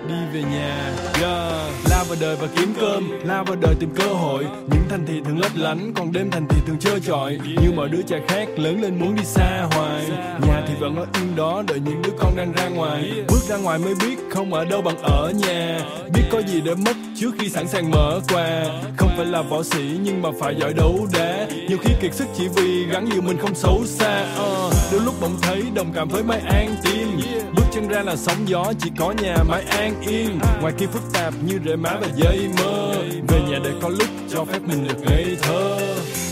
đi về nhà. La vào đời và kiếm cơm, la vào đời tìm cơ hội. Những thành thị thường lấp lánh, còn đêm thành thị thường trơ trọi. Như mọi đứa trẻ khác lớn lên muốn đi xa hoài. Nhà thì vẫn ở yên đó đợi những đứa con đang ra ngoài. Bước ra ngoài mới biết không ở đâu bằng ở nhà. Biết có gì để mất trước khi sẵn sàng mở quà. Không phải là võ sĩ nhưng mà phải giỏi đấu đá. Nhiều khi kiệt sức chỉ vì gắn nhiều mình không xấu xa. Đôi lúc bỗng thấy đồng cảm với mái an tim. Bước chân ra là sóng gió, chỉ có nhà mãi an yên. Ngoài kia phức tạp như rễ má và dây mơ. Về nhà để có lúc cho phép mình được ngây thơ.